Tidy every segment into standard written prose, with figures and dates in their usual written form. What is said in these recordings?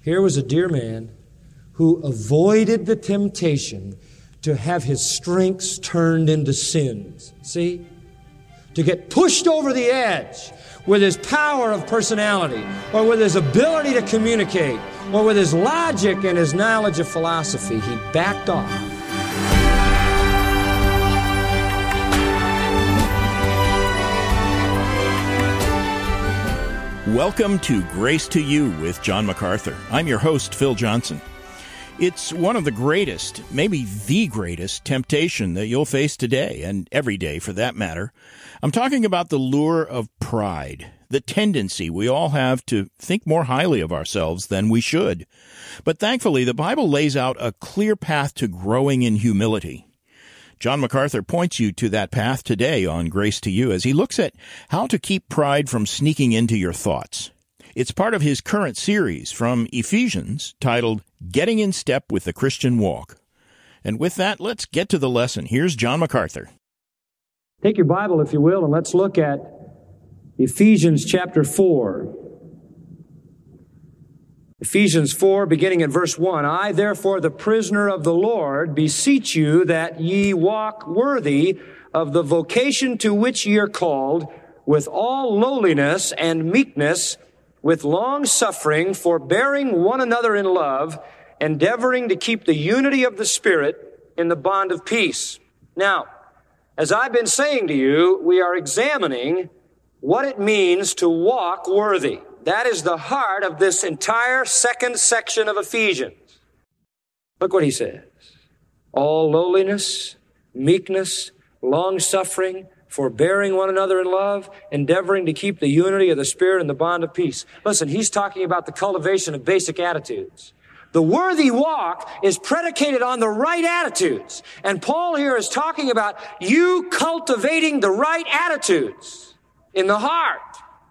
Here was a dear man who avoided the temptation to have his strengths turned into sins. See? To get pushed over the edge with his power of personality, or with his ability to communicate, or with his logic and his knowledge of philosophy. He backed off. Welcome to Grace to You with John MacArthur. I'm your host, Phil Johnson. It's one of the greatest, maybe the greatest, temptation that you'll face today, and every day for that matter. I'm talking about the lure of pride, the tendency we all have to think more highly of ourselves than we should. But thankfully, the Bible lays out a clear path to growing in humility. John MacArthur points you to that path today on Grace to You as he looks at how to keep pride from sneaking into your thoughts. It's part of his current series from Ephesians titled Getting in Step with the Christian Walk. And with that, let's get to the lesson. Here's John MacArthur. Take your Bible, if you will, and let's look at Ephesians chapter 4. Ephesians 4, beginning at verse 1. I, therefore, the prisoner of the Lord, beseech you that ye walk worthy of the vocation to which ye are called, with all lowliness and meekness, with long suffering, forbearing one another in love, endeavoring to keep the unity of the Spirit in the bond of peace. Now, as I've been saying to you, we are examining what it means to walk worthy. That is the heart of this entire second section of Ephesians. Look what he says. All lowliness, meekness, long-suffering, forbearing one another in love, endeavoring to keep the unity of the Spirit in the bond of peace. Listen, he's talking about the cultivation of basic attitudes. The worthy walk is predicated on the right attitudes. And Paul here is talking about you cultivating the right attitudes in the heart.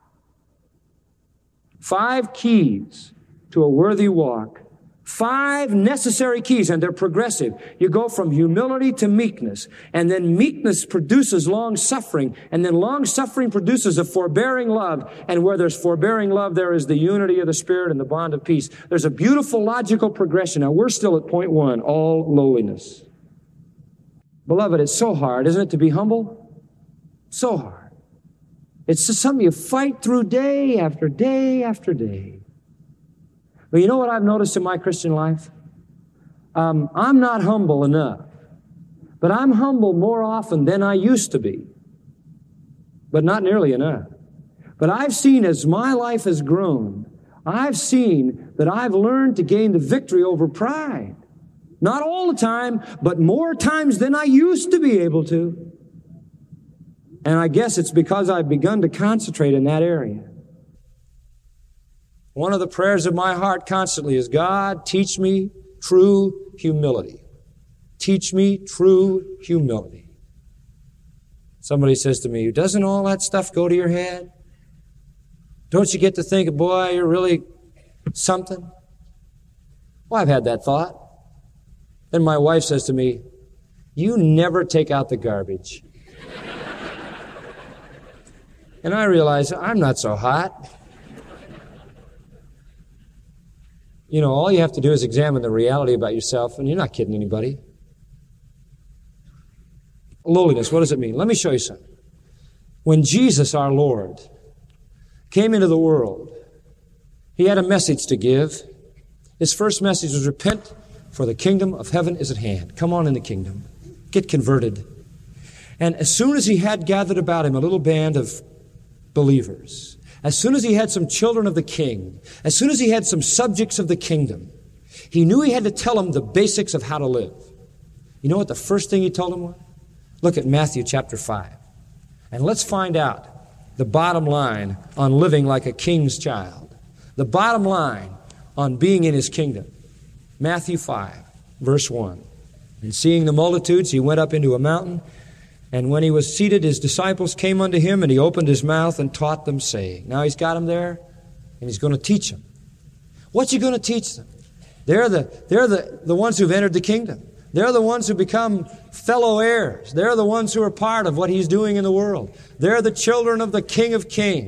5 keys to a worthy walk. 5 necessary keys, and they're progressive. You go from humility to meekness, and then meekness produces long-suffering, and then long-suffering produces a forbearing love, and where there's forbearing love, there is the unity of the Spirit and the bond of peace. There's a beautiful logical progression. Now, we're still at point 1, all lowliness. Beloved, it's so hard, isn't it, to be humble? So hard. It's just something you fight through day after day after day. But you know what I've noticed in my Christian life? I'm not humble enough. But I'm humble more often than I used to be. But not nearly enough. But I've seen as my life has grown, I've seen that I've learned to gain the victory over pride. Not all the time, but more times than I used to be able to. And I guess it's because I've begun to concentrate in that area. One of the prayers of my heart constantly is, God, teach me true humility. Teach me true humility. Somebody says to me, doesn't all that stuff go to your head? Don't you get to think, boy, you're really something? Well, I've had that thought. Then my wife says to me, you never take out the garbage. And I realize I'm not so hot. You know, all you have to do is examine the reality about yourself, and you're not kidding anybody. Lowliness, what does it mean? Let me show you something. When Jesus, our Lord, came into the world, he had a message to give. His first message was, repent, for the kingdom of heaven is at hand. Come on in the kingdom. Get converted. And as soon as he had gathered about him a little band of believers, as soon as he had some children of the king, as soon as he had some subjects of the kingdom, he knew he had to tell them the basics of how to live. You know what the first thing he told them was? Look at Matthew chapter 5. And let's find out the bottom line on living like a king's child. The bottom line on being in his kingdom. Matthew 5, verse 1. And seeing the multitudes, he went up into a mountain. And when he was seated, his disciples came unto him, and he opened his mouth and taught them, saying. Now he's got them there, and he's going to teach them. What's he going to teach them? They're the ones who've entered the kingdom. They're the ones who become fellow heirs. They're the ones who are part of what he's doing in the world. They're the children of the King of Kings.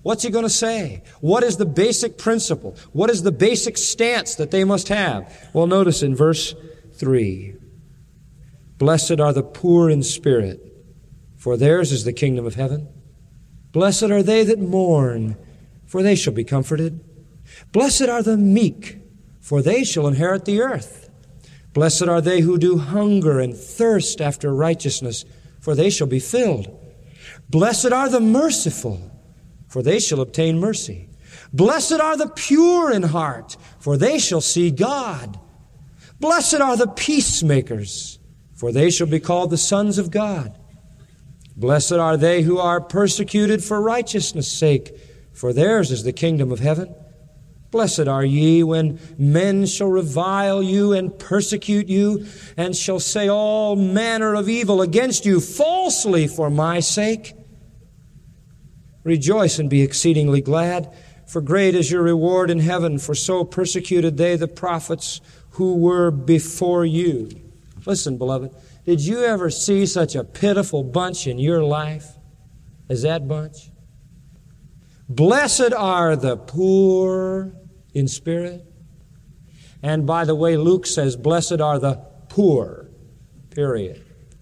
What's he going to say? What is the basic principle? What is the basic stance that they must have? Well, notice in verse 3, blessed are the poor in spirit, for theirs is the kingdom of heaven. Blessed are they that mourn, for they shall be comforted. Blessed are the meek, for they shall inherit the earth. Blessed are they who do hunger and thirst after righteousness, for they shall be filled. Blessed are the merciful, for they shall obtain mercy. Blessed are the pure in heart, for they shall see God. Blessed are the peacemakers, for they shall be called the sons of God. Blessed are they who are persecuted for righteousness' sake, for theirs is the kingdom of heaven. Blessed are ye when men shall revile you and persecute you, and shall say all manner of evil against you falsely for my sake. Rejoice and be exceedingly glad, for great is your reward in heaven, for so persecuted they the prophets who were before you. Listen, beloved, did you ever see such a pitiful bunch in your life as that bunch? Blessed are the poor in spirit. And by the way, Luke says, blessed are the poor, period.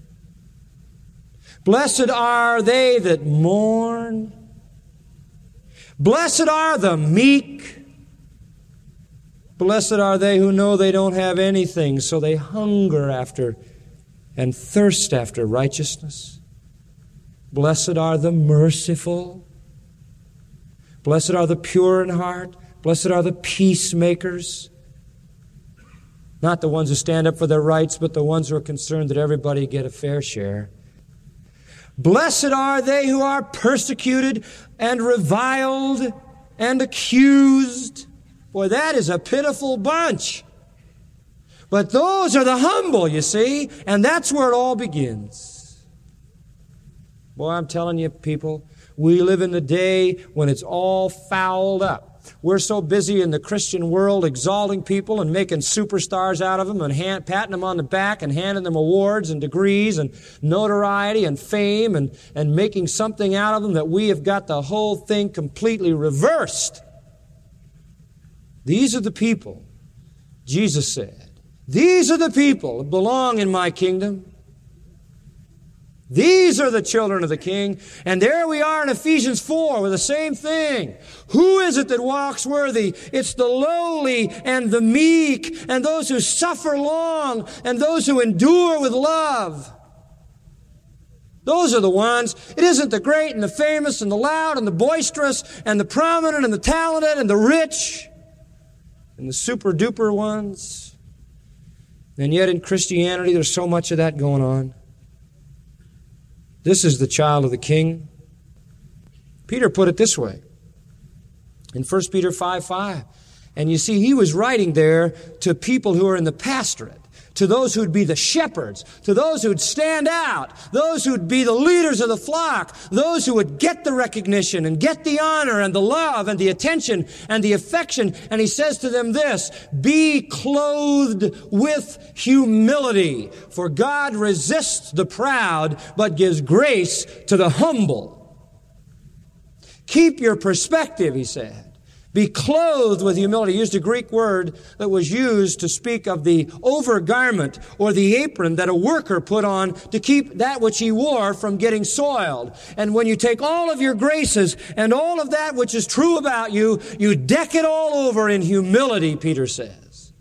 Blessed are they that mourn. Blessed are the meek. Blessed are they who know they don't have anything, so they hunger after and thirst after righteousness. Blessed are the merciful. Blessed are the pure in heart. Blessed are the peacemakers. Not the ones who stand up for their rights, but the ones who are concerned that everybody get a fair share. Blessed are they who are persecuted and reviled and accused. Boy, that is a pitiful bunch. But those are the humble, you see, and that's where it all begins. Boy, I'm telling you, people, we live in the day when it's all fouled up. We're so busy in the Christian world exalting people and making superstars out of them and patting them on the back and handing them awards and degrees and notoriety and fame and making something out of them that we have got the whole thing completely reversed. These are the people, Jesus said, these are the people that belong in my kingdom. These are the children of the King. And there we are in Ephesians 4 with the same thing. Who is it that walks worthy? It's the lowly and the meek and those who suffer long and those who endure with love. Those are the ones. It isn't the great and the famous and the loud and the boisterous and the prominent and the talented and the rich and the super duper ones. And yet in Christianity there's so much of that going on. This is the child of the King. Peter put it this way in 1 Peter 5:5. And you see, he was writing there to people who are in the pastorate, to those who'd be the shepherds, to those who'd stand out, those who'd be the leaders of the flock, those who would get the recognition and get the honor and the love and the attention and the affection. And he says to them this, be clothed with humility, for God resists the proud, but gives grace to the humble. Keep your perspective, he said. Be clothed with humility. He used a Greek word that was used to speak of the overgarment or the apron that a worker put on to keep that which he wore from getting soiled. And when you take all of your graces and all of that which is true about you, you deck it all over in humility, Peter says.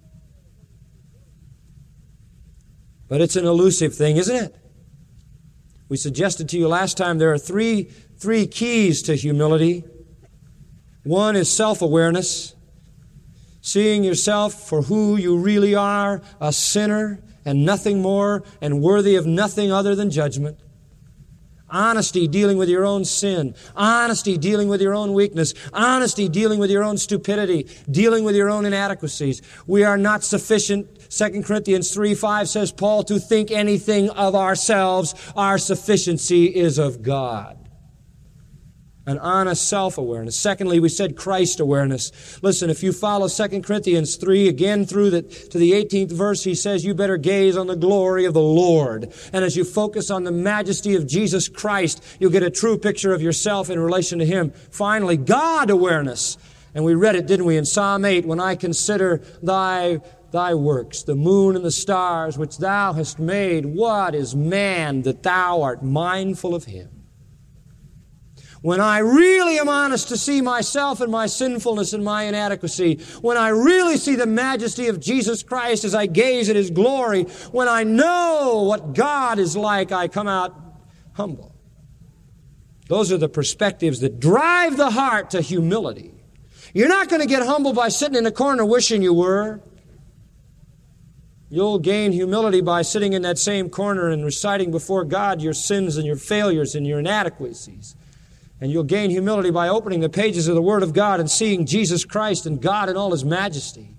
But it's an elusive thing, isn't it? We suggested to you last time there are three keys to humility. One is self-awareness, seeing yourself for who you really are, a sinner and nothing more and worthy of nothing other than judgment. Honesty, dealing with your own sin. Honesty, dealing with your own weakness. Honesty, dealing with your own stupidity. Dealing with your own inadequacies. We are not sufficient. 2 Corinthians 3:5 says, Paul, to think anything of ourselves. Our sufficiency is of God. an honest self-awareness. Secondly, we said Christ awareness. Listen, if you follow 2 Corinthians 3 again to the 18th verse, he says you better gaze on the glory of the Lord. And as you focus on the majesty of Jesus Christ, you'll get a true picture of yourself in relation to Him. Finally, God awareness. And we read it, didn't we, in Psalm 8, when I consider thy works, the moon and the stars which thou hast made, what is man that thou art mindful of him? When I really am honest to see myself and my sinfulness and my inadequacy, when I really see the majesty of Jesus Christ as I gaze at His glory, when I know what God is like, I come out humble. Those are the perspectives that drive the heart to humility. You're not going to get humble by sitting in a corner wishing you were. You'll gain humility by sitting in that same corner and reciting before God your sins and your failures and your inadequacies. And you'll gain humility by opening the pages of the Word of God and seeing Jesus Christ and God in all His majesty.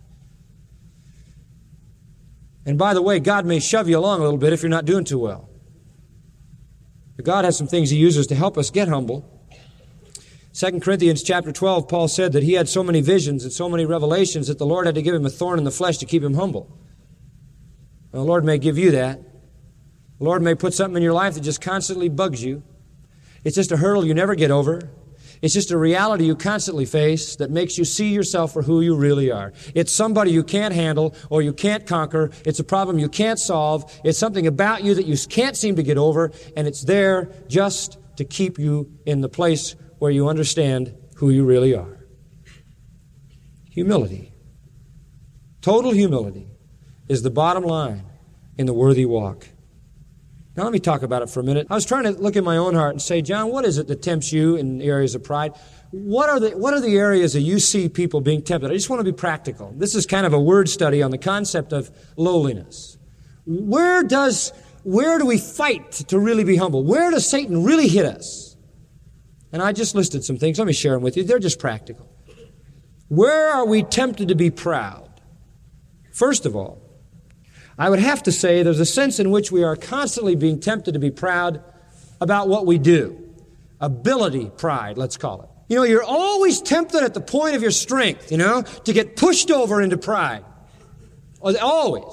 And by the way, God may shove you along a little bit if you're not doing too well. But God has some things He uses to help us get humble. 2 Corinthians chapter 12, Paul said that he had so many visions and so many revelations that the Lord had to give him a thorn in the flesh to keep him humble. Well, the Lord may give you that. The Lord may put something in your life that just constantly bugs you. It's just a hurdle you never get over. It's just a reality you constantly face that makes you see yourself for who you really are. It's somebody you can't handle or you can't conquer. It's a problem you can't solve. It's something about you that you can't seem to get over, and it's there just to keep you in the place where you understand who you really are. Humility. Total humility is the bottom line in the worthy walk. Now let me talk about it for a minute. I was trying to look in my own heart and say, John, what is it that tempts you in areas of pride? What are the areas that you see people being tempted? I just want to be practical. This is kind of a word study on the concept of lowliness. Where do we fight to really be humble? Where does Satan really hit us? And I just listed some things. Let me share them with you. They're just practical. Where are we tempted to be proud? First of all, I would have to say there's a sense in which we are constantly being tempted to be proud about what we do. Ability pride, let's call it. You know, you're always tempted at the point of your strength, to get pushed over into pride. Always.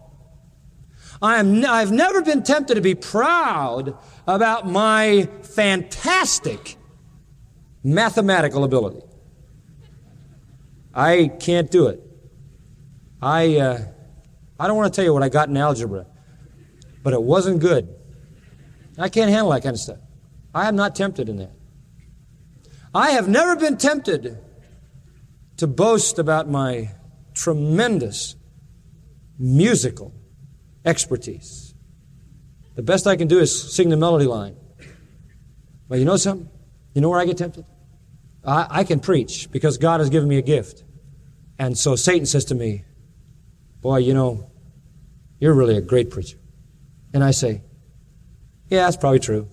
I've never been tempted to be proud about my fantastic mathematical ability. I can't do it. I don't want to tell you what I got in algebra, but it wasn't good. I can't handle that kind of stuff. I am not tempted in that. I have never been tempted to boast about my tremendous musical expertise. The best I can do is sing the melody line. But you know something? You know where I get tempted? I can preach because God has given me a gift. And so Satan says to me, boy, you're really a great preacher. And I say, yeah, that's probably true.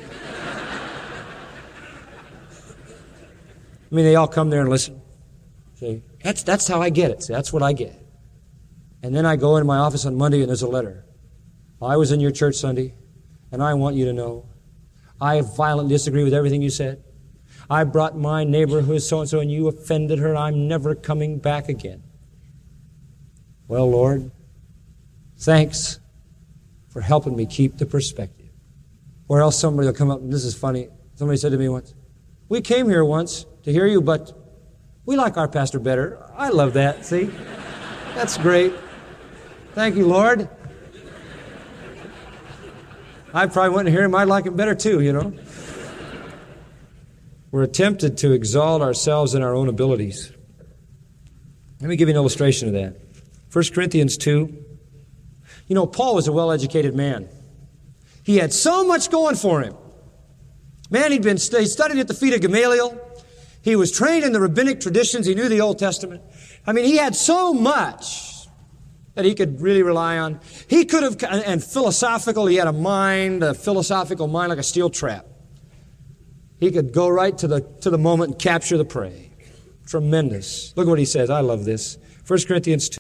I mean, they all come there and listen. See, that's how I get it. See, that's what I get. And then I go into my office on Monday and there's a letter. I was in your church Sunday, and I want you to know I violently disagree with everything you said. I brought my neighbor who is so-and-so, and you offended her. I'm never coming back again. Well, Lord, thanks for helping me keep the perspective. Or else somebody will come up, and this is funny. Somebody said to me once, we came here once to hear you, but we like our pastor better. I love that, see? That's great. Thank you, Lord. I probably went to hear him. I'd like him better too, We're tempted to exalt ourselves in our own abilities. Let me give you an illustration of that. 1 Corinthians 2. Paul was a well-educated man. He had so much going for him. Man, he studied at the feet of Gamaliel. He was trained in the rabbinic traditions. He knew the Old Testament. He had so much that he could really rely on. He could have, and philosophical, he had a philosophical mind like a steel trap. He could go right to the moment and capture the prey. Tremendous. Look what he says. I love this. 1 Corinthians 2.